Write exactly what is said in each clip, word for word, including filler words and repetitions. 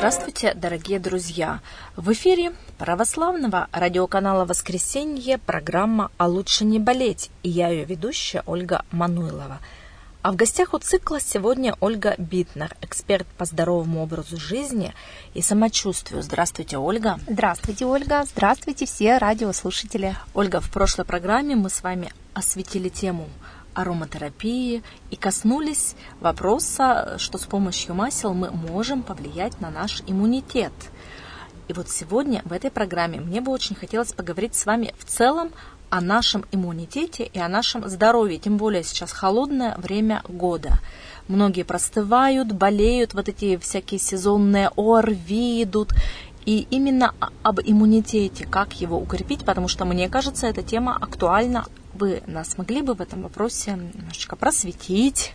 Здравствуйте, дорогие друзья! В эфире православного радиоканала «Воскресенье» программа «А лучше не болеть» и я ее ведущая Ольга Мануйлова. А в гостях у цикла сегодня Ольга Битнер, эксперт по здоровому образу жизни и самочувствию. Здравствуйте, Ольга. Здравствуйте, Ольга. Здравствуйте, все радиослушатели. Ольга, в прошлой программе мы с вами осветили тему ароматерапии и коснулись вопроса, что с помощью масел мы можем повлиять на наш иммунитет. И вот сегодня в этой программе мне бы очень хотелось поговорить с вами в целом о нашем иммунитете и о нашем здоровье, тем более сейчас холодное время года. Многие простывают, болеют, вот эти всякие сезонные ОРВИ идут. И именно об иммунитете, как его укрепить, потому что, мне кажется, эта тема актуальна. Вы нас могли бы в этом вопросе немножечко просветить?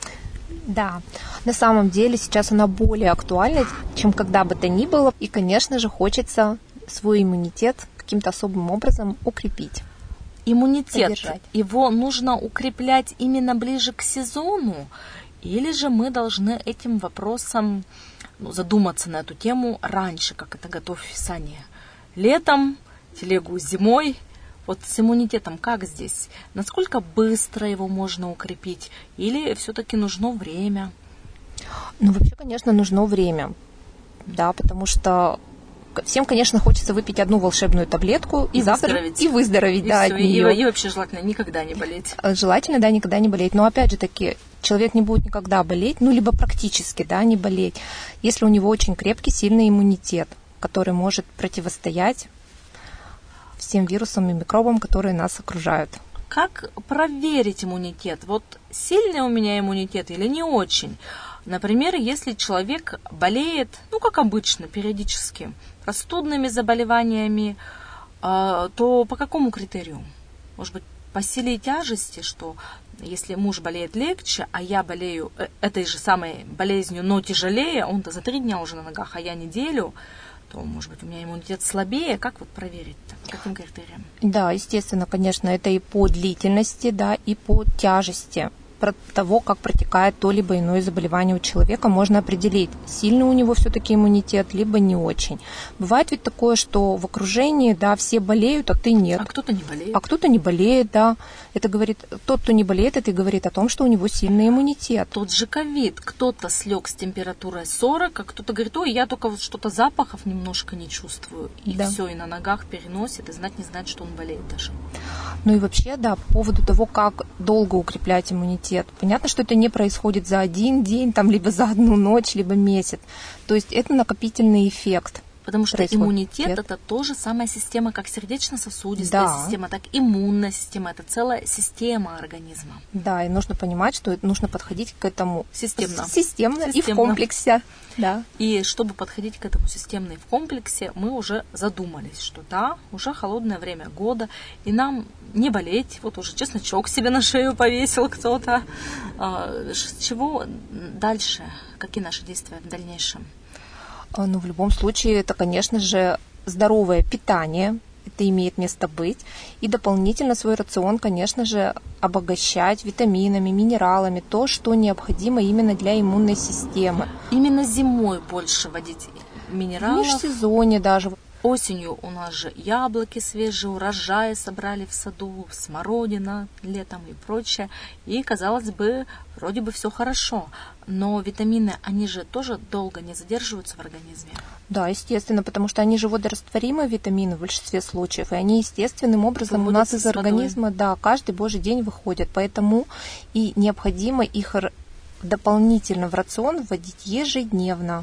Да, на самом деле сейчас она более актуальна, чем когда бы то ни было. И, конечно же, хочется свой иммунитет каким-то особым образом укрепить. Иммунитет, поддержать. Его нужно укреплять именно ближе к сезону? Или же мы должны этим вопросом ну, задуматься на эту тему раньше, как это «Готовь Сани»? Летом, телегу зимой. Вот с иммунитетом как здесь? Насколько быстро его можно укрепить? Или все-таки нужно время? Ну, вообще, конечно, нужно время. Да, потому что всем, конечно, хочется выпить одну волшебную таблетку и завтра выздороветь. И выздороветь, и да, все, от и, нее. И вообще желательно никогда не болеть. Желательно, да, никогда не болеть. Но опять же таки, человек не будет никогда болеть, ну, либо практически, да, не болеть, если у него очень крепкий, сильный иммунитет, который может противостоять всем вирусам и микробам, которые нас окружают. Как проверить иммунитет? Вот сильный у меня иммунитет или не очень? Например, если человек болеет, ну, как обычно, периодически, простудными заболеваниями, то по какому критерию? Может быть, по силе и тяжести, что если муж болеет легче, а я болею этой же самой болезнью, но тяжелее, он-то за три дня уже на ногах, а я неделю, то, может быть, у меня иммунитет слабее. Как вот проверить-то? По каким критериям? Да, естественно, конечно, это и по длительности, да, и по тяжести того, как протекает то либо иное заболевание у человека, можно определить, сильный у него все-таки иммунитет, либо не очень. Бывает ведь такое, что в окружении, да, все болеют, а ты нет. А кто-то не болеет. А кто-то не болеет, да. Это говорит, тот, кто не болеет, это и говорит о том, что у него сильный иммунитет. Тот же ковид. Кто-то слег с температурой сорок, а кто-то говорит, ой, я только вот что-то запахов немножко не чувствую. И да. Все, и на ногах переносит, и знать не знает, что он болеет даже. Ну и вообще, да, по поводу того, как долго укреплять иммунитет. Понятно, что это не происходит за один день, там, либо за одну ночь, либо месяц. То есть это накопительный эффект. Потому что происходит. Иммунитет – это тоже самая система, как сердечно-сосудистая да. система, так и иммунная система. Это целая система организма. Да, и нужно понимать, что нужно подходить к этому системно, системно, системно. И в комплексе. Да. И чтобы подходить к этому системно и в комплексе, мы уже задумались, что да, уже холодное время года, и нам не болеть. Вот уже чесночок себе на шею повесил кто-то. С чего дальше? Какие наши действия в дальнейшем? Ну, в любом случае, это, конечно же, здоровое питание, это имеет место быть, и дополнительно свой рацион, конечно же, обогащать витаминами, минералами, то, что необходимо именно для иммунной системы. Именно зимой больше вводить минералов? В межсезонье даже. Осенью у нас же яблоки свежие, урожаи собрали в саду, смородина летом и прочее. И, казалось бы, вроде бы все хорошо. Но витамины, они же тоже долго не задерживаются в организме. Да, естественно, потому что они же водорастворимые витамины в большинстве случаев. И они естественным образом у нас из организма, да, каждый божий день выходят. Поэтому и необходимо их дополнительно в рацион вводить ежедневно.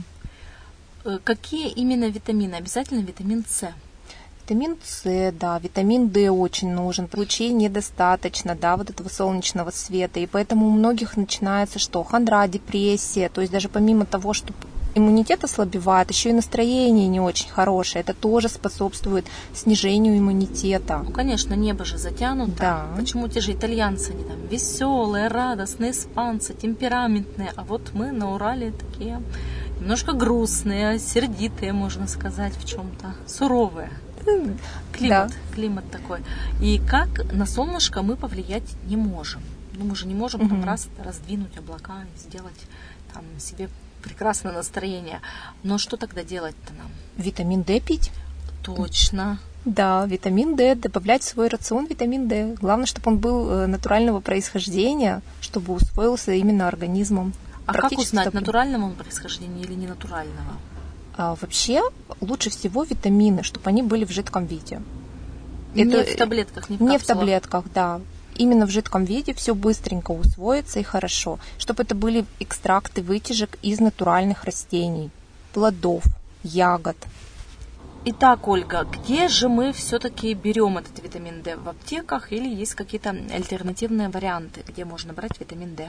Какие именно витамины? Обязательно витамин С. Витамин С, да, витамин D очень нужен. Лучей недостаточно, да, вот этого солнечного света. И поэтому у многих начинается что? Хандра, депрессия. То есть даже помимо того, что иммунитет ослабевает, еще и настроение не очень хорошее. Это тоже способствует снижению иммунитета. Ну, конечно, небо же затянуто. Да. Почему те же итальянцы, они там веселые, радостные, испанцы, темпераментные, а вот мы на Урале такие немножко грустные, сердитые, можно сказать, в чем-то, суровые. Климат, да. климат такой. И как на солнышко мы повлиять не можем. Ну, мы же не можем угу. там раз раздвинуть облака и сделать там себе прекрасное настроение. Но что тогда делать-то нам? Витамин D пить. Точно. Да, витамин D, добавлять в свой рацион витамин D. Главное, чтобы он был натурального происхождения, чтобы усвоился именно организмом. А как узнать, натурального он происхождения или не натурального? А, вообще, лучше всего витамины, чтобы они были в жидком виде. Не Это, в таблетках, не в капсулах? Не в таблетках, да. Именно в жидком виде все быстренько усвоится и хорошо. Чтобы это были экстракты вытяжек из натуральных растений, плодов, ягод. Итак, Ольга, где же мы все-таки берем этот витамин D? В аптеках или есть какие-то альтернативные варианты, где можно брать витамин D?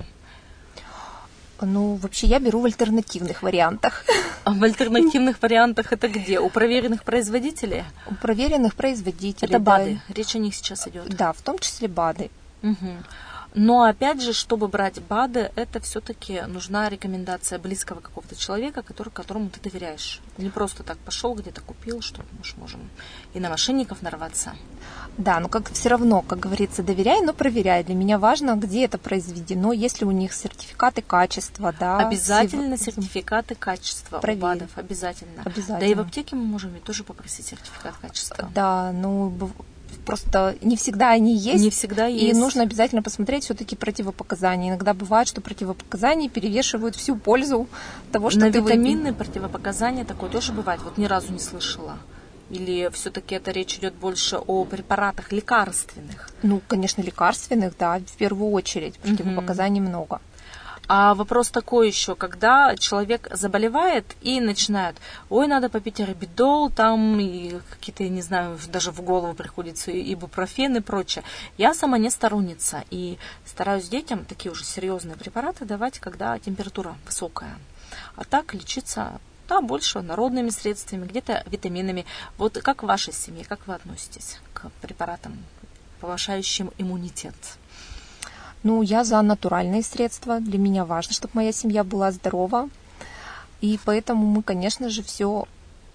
Ну, вообще я беру в альтернативных вариантах. А в альтернативных вариантах это где? У проверенных производителей? У проверенных производителей. Это БАДы, да. Речь о них сейчас идет. Да, в том числе БАДы. Угу. Но опять же, чтобы брать БАДы, это все-таки нужна рекомендация близкого какого-то человека, который, которому ты доверяешь. Не просто так пошел, где-то купил, что мы можем и на мошенников нарваться. Да, но как все равно, как говорится, доверяй, но проверяй. Для меня важно, где это произведено, есть ли у них сертификаты качества, да. Обязательно сертификаты качества Проверь. у БАДов, обязательно. обязательно. Да и в аптеке мы можем ведь тоже попросить сертификат качества. Да, ну просто не всегда они есть. Не всегда есть. И нужно обязательно посмотреть все-таки противопоказания. Иногда бывает, что противопоказания перевешивают всю пользу того, что На ты витаминные выпил. Противопоказания такое тоже бывает. Вот ни разу не слышала. Или все-таки это речь идет больше о препаратах лекарственных? Ну, конечно, лекарственных, да, в первую очередь. Противопоказаний угу. много. А вопрос такой еще, когда человек заболевает и начинают, ой, надо попить арбидол, там и какие-то, я не знаю, даже в голову приходится ибупрофен и прочее. Я сама не сторонница и стараюсь детям такие уже серьезные препараты давать, когда температура высокая. А так лечиться, да, больше народными средствами, где-то витаминами. Вот как в вашей семье, как вы относитесь к препаратам, повышающим иммунитет? Ну, я за натуральные средства. Для меня важно, чтобы моя семья была здорова. И поэтому мы, конечно же, все...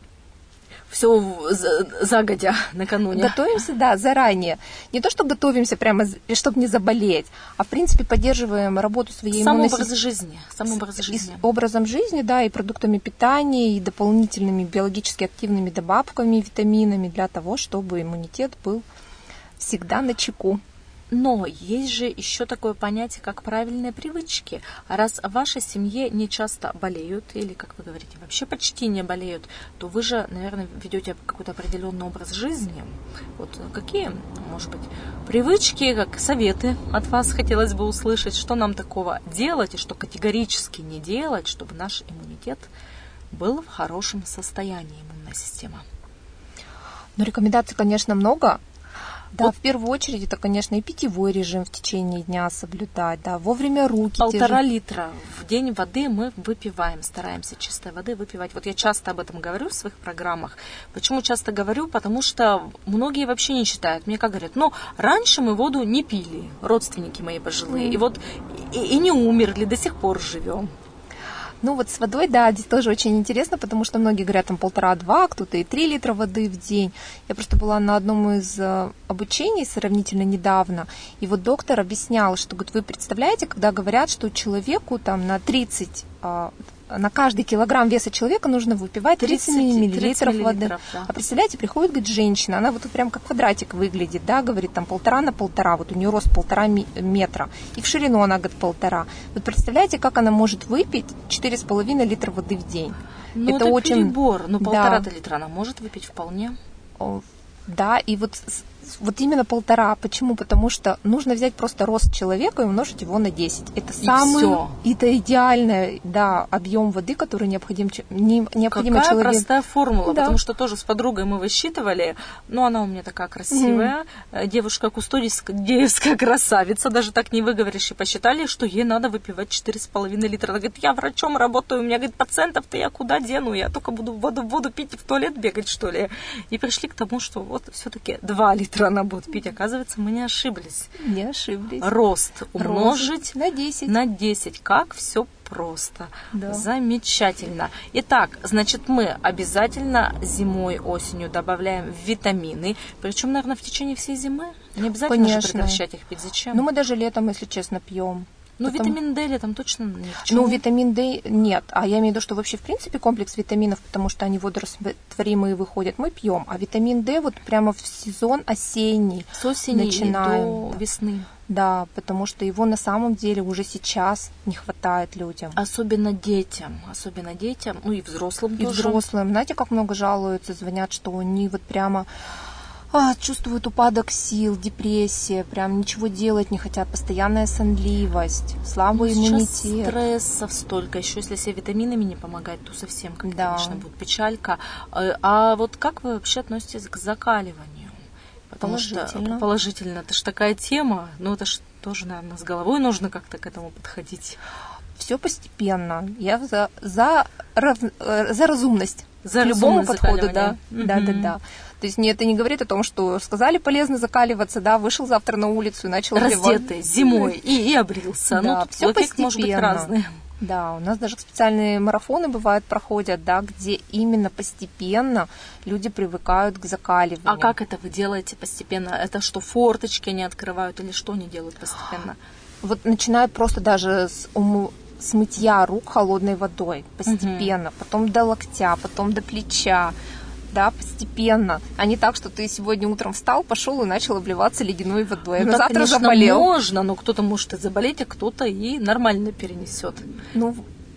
Все загодя накануне. Готовимся, да, заранее. Не то, что готовимся прямо, чтобы не заболеть, а, в принципе, поддерживаем работу своей иммунной системы. Образ жизни. Сам образ жизни. Образом жизни, да, и продуктами питания, и дополнительными биологически активными добавками, витаминами для того, чтобы иммунитет был всегда на чеку. Но есть же еще такое понятие, как правильные привычки. А раз в вашей семье не часто болеют, или, как вы говорите, вообще почти не болеют, то вы же, наверное, ведете какой-то определенный образ жизни. Вот какие, может быть, привычки, как советы от вас хотелось бы услышать, что нам такого делать и что категорически не делать, чтобы наш иммунитет был в хорошем состоянии, иммунная система? Ну, рекомендаций, конечно, много. Да, вот. В первую очередь это, конечно, и питьевой режим в течение дня соблюдать, да, вовремя руки. Полтора те же... литра в день воды мы выпиваем, стараемся чистой воды выпивать. Вот я часто об этом говорю в своих программах. Почему часто говорю? Потому что многие вообще не считают. Мне как говорят, ну, раньше мы воду не пили, родственники мои пожилые, mm. и вот и, и не умерли, до сих пор живем. Ну вот с водой, да, здесь тоже очень интересно, потому что многие говорят там полтора-два, кто-то и три литра воды в день. Я просто была на одном из обучений сравнительно недавно, и вот доктор объяснял, что, говорит, вы представляете, когда говорят, что человеку там на тридцать, на каждый килограмм веса человека нужно выпивать тридцать миллилитров воды. Да. А представляете, приходит, говорит, женщина, она вот прям как квадратик выглядит, да, говорит, там полтора на полтора, вот у нее рост полтора метра, и в ширину она, говорит, полтора. Вот представляете, как она может выпить четыре с половиной литра воды в день? Ну, это, это очень... перебор, но полтора-то да. литра она может выпить вполне. Да, и вот, вот именно полтора. Почему? Потому что нужно взять просто рост человека и умножить его на десять. Это самый, и это идеальный, да, объем воды, который необходим, не, необходимо Какая человеку. Простая формула, да. Потому что тоже с подругой мы высчитывали, ну, она у меня такая красивая, mm-hmm. девушка-кустодиевская красавица, даже так не выговоришь, и посчитали, что ей надо выпивать четыре с половиной литра. Она говорит, я врачом работаю, у меня, говорит, пациентов-то я куда дену, я только буду воду, воду пить и в туалет бегать, что ли. И пришли к тому, что вот все-таки два литра она будет пить. Оказывается, мы не ошиблись. Не ошиблись. Рост умножить на десять. На десять. Как все просто. Да. Замечательно. Итак, значит, мы обязательно зимой, осенью добавляем витамины. Причем, наверное, в течение всей зимы. Не обязательно же прекращать их пить. Зачем? Ну, мы даже летом, если честно, пьем. Ну, Потому... витамин D там точно ни к чему. Ну, витамин D нет. А я имею в виду, что вообще, в принципе, комплекс витаминов, потому что они водорастворимые выходят, мы пьем. А витамин D вот прямо в сезон осенний. С осени начинаем, до да. весны. Да, потому что его на самом деле уже сейчас не хватает людям. Особенно детям. Особенно детям, ну и взрослым и тоже. И взрослым. Знаете, как много жалуются, звонят, что они вот прямо... А, чувствуют упадок сил, депрессия, прям ничего делать не хотят, постоянная сонливость, слабый ну, иммунитет. Сейчас стрессов столько, еще если себе витаминами не помогать, то совсем, как, да. конечно, будет печалька. А вот как вы вообще относитесь к закаливанию? Потому положительно. что положительно, это же такая тема, но это же тоже, наверное, с головой нужно как-то к этому подходить. Все постепенно. Я за, за, за разумность. За к любому подходу, да. Mm-hmm. Да, да, да. То есть это не говорит о том, что сказали полезно закаливаться, да, вышел завтра на улицу и начал раздетый зимой и, и обрился. Да, ну, все эффект может быть разный. Да, у нас даже специальные марафоны бывают, проходят, да, где именно постепенно люди привыкают к закаливанию. А как это вы делаете постепенно? Это что, форточки они открывают или что они делают постепенно? Вот начинают просто даже с уму... с мытья рук холодной водой постепенно, угу. потом до локтя, потом до плеча, да, постепенно. А не так, что ты сегодня утром встал, пошел и начал обливаться ледяной водой. Ну, но так, завтра конечно, заболел. можно, но кто-то может и заболеть, а кто-то и нормально перенесет. Ну,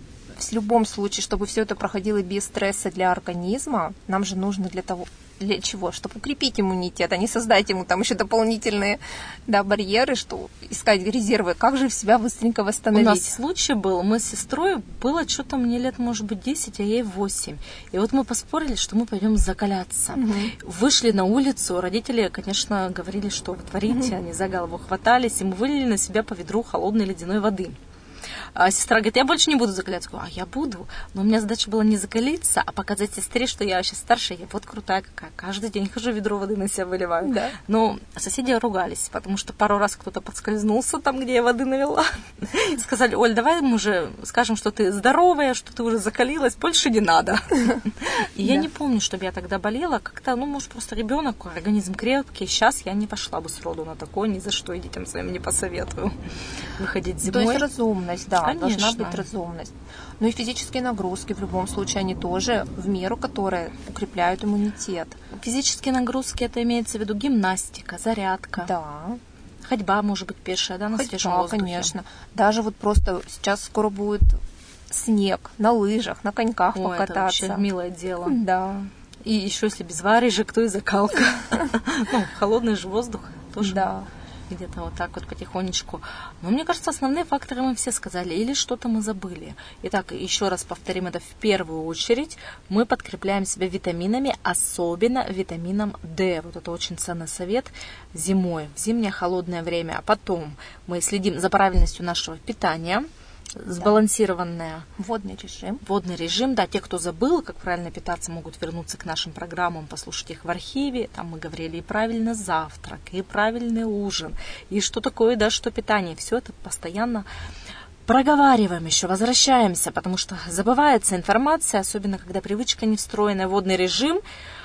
в любом случае, чтобы все это проходило без стресса для организма, нам же нужно для того, для чего? Чтобы укрепить иммунитет, а не создать ему там еще дополнительные, да, барьеры, что искать резервы. Как же себя быстренько восстановить? У нас случай был, мы с сестрой, было что-то мне лет, может быть, десять, а ей восемь. И вот мы поспорили, что мы пойдем закаляться. Угу. Вышли на улицу, родители, конечно, говорили, что вы творите, угу. они за голову хватались, и мы вылили на себя по ведру холодной ледяной воды. А сестра говорит, я больше не буду закаляться. Я говорю, а я буду. Но у меня задача была не закалиться, а показать сестре, что я сейчас старше, я вот крутая какая. Каждый день хожу, ведро воды на себя выливаю. Да. Но соседи ругались, потому что пару раз кто-то подскользнулся там, где я воды навела. И сказали, Оль, давай мы уже скажем, что ты здоровая, что ты уже закалилась, больше не надо. И я не помню, чтобы я тогда болела. Как-то, ну, может, просто ребенок, организм крепкий. Сейчас я не пошла бы сроду на такое, ни за что и детям своим не посоветую выходить зимой. То есть разумность, да. Конечно. Должна быть разумность. Ну и физические нагрузки в любом случае, они тоже в меру, которые укрепляют иммунитет. Физические нагрузки, это имеется в виду гимнастика, зарядка. Да. Ходьба, может быть, пешая, да, на Ходьба, свежем воздухе. Конечно. Даже вот просто сейчас скоро будет снег, на лыжах, на коньках Ой, покататься. Это вообще милое дело. Да. И еще если без варежек, то и закалка. Ну, холодный же воздух тоже. Да. Где-то вот так вот потихонечку. Но мне кажется, основные факторы мы все сказали, или что-то мы забыли. Итак, еще раз повторим это в первую очередь. Мы подкрепляем себя витаминами, особенно витамином D. Вот это очень ценный совет зимой, в зимнее холодное время. А потом мы следим за правильностью нашего питания. Сбалансированная. Водный режим. Водный режим, да, те, кто забыл, как правильно питаться, могут вернуться к нашим программам, послушать их в архиве. Там мы говорили и правильный завтрак, и правильный ужин, и что такое, да, что питание. Все это постоянно проговариваем еще, возвращаемся, потому что забывается информация, особенно когда привычка не встроенная, водный режим.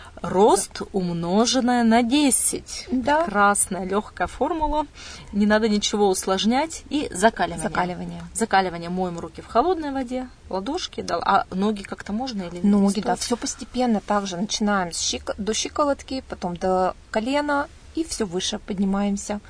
Рост умноженное на десять. Да. Красная легкая формула. Не надо ничего усложнять. И закаливание. Закаливание. Закаливание. Моем руки в холодной воде, ладошки, да, а ноги как-то можно или не Ноги, стоит? Да, все постепенно. Также начинаем с щик... до щиколотки, потом до колена и все выше поднимаемся.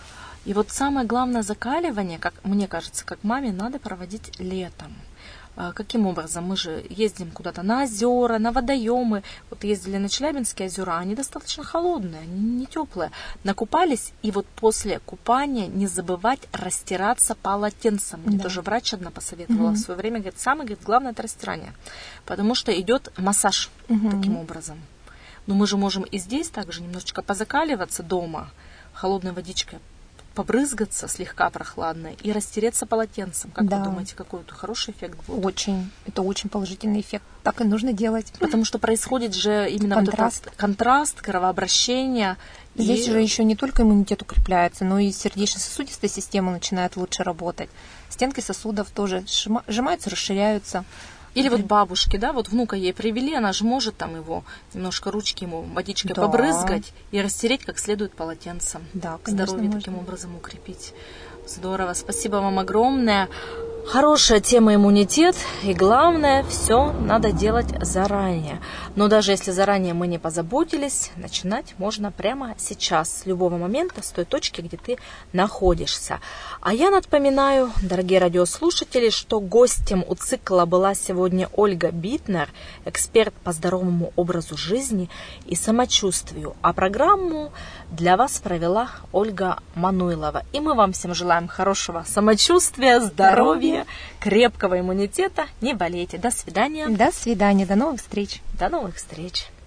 И вот самое главное закаливание, как мне кажется, как маме, надо проводить летом. Каким образом? Мы же ездим куда-то на озера, на водоемы. Вот ездили на Челябинские озера, они достаточно холодные, они не теплые. Накупались, и вот после купания не забывать растираться полотенцем. Мне да. тоже врач одна посоветовала mm-hmm. в свое время. Говорит, самое говорит, главное это растирание. Потому что идет массаж mm-hmm. таким образом. Но мы же можем и здесь также немножечко позакаливаться дома холодной водичкой, побрызгаться слегка прохладной и растереться полотенцем. Как да. вы думаете, какой это хороший эффект будет? Очень. Это очень положительный эффект. Так и нужно делать. Потому что происходит же именно контраст, вот этот контраст, кровообращение. Здесь и... же еще не только иммунитет укрепляется, но и сердечно-сосудистая система начинает лучше работать. Стенки сосудов тоже сжимаются, расширяются. Или вот бабушки, да, вот внука ей привели, она же может там его, немножко ручки ему водичкой да. побрызгать и растереть как следует полотенцем. Да, конечно, здоровье можно. Таким образом укрепить. Здорово, спасибо вам огромное. Хорошая тема иммунитет, и главное, все надо делать заранее. Но даже если заранее мы не позаботились, начинать можно прямо сейчас, с любого момента, с той точки, где ты находишься. А я напоминаю, дорогие радиослушатели, что гостем у цикла была сегодня Ольга Битнер, эксперт по здоровому образу жизни и самочувствию. А программу для вас провела Ольга Мануйлова. И мы вам всем желаем хорошего самочувствия, здоровья, крепкого иммунитета. Не болейте. До свидания. До свидания. До новых встреч. До новых встреч.